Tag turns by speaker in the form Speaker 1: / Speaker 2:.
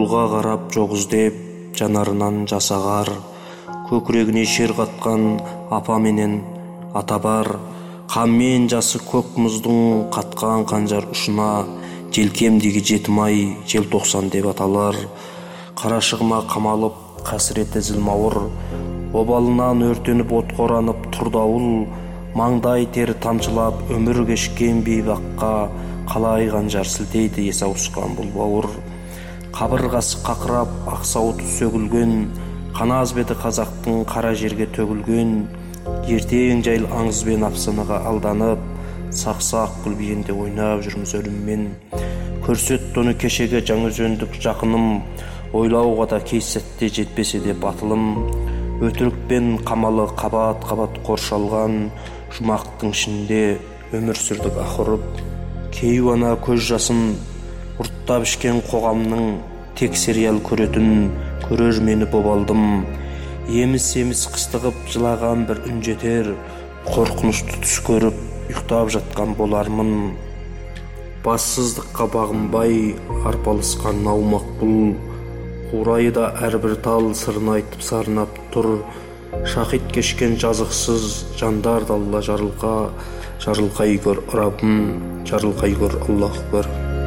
Speaker 1: Нурга карап жок издеп, жанарынан жас агар. Көкрегине шер каткан апа менен ата бар. Кан менен жасы көк муздун каткан канжар ушуна желкемдиги жетим ай желтоқсан деп аталар. Карашыгыма камалып касіреті зілмауыр, обалынан өртеніп отқа оранып тұрды ауыл. Маңдай тері тамчылап өмір кешкен бейбаққа қалай қанжар сілтейді ес ауысқан бұл бауыр. Қабырғасы қақырап ақ сауыты сөгілген, қаназ беті қазақтың қара жерге төгілген. Ертең жайыл аңызбен апсанаға алданып, сақ-сақ гүлбиенде ойнап жүрміз өліммен. Көрсет тоны кешеге жаңы жөндік жақыным, ойлауға да кей сәтте жетпесе де батылым. Өтірікпен қамалы қабат-қабат қоршалған жұмақтың ішінде өмір сүрдік ақырып. Кейуана көз жасын ұрттап ішкен қоғамның тек сериал көретін көрермені болдым. Еміс-еміс қыстығып жылаған бір үн жетер, қорқынышты түс көріп ұйықтап жатқан болармын. Бассыздыққа бағынбай арпалысқан наумақ бұл, қурайда әрбір тал сырын айтып сарнап тұр. Шахит кешкен жазықсыз жандар далла жарылқа, жарылқай көр Раббым, жарылқай көр Аллах бар.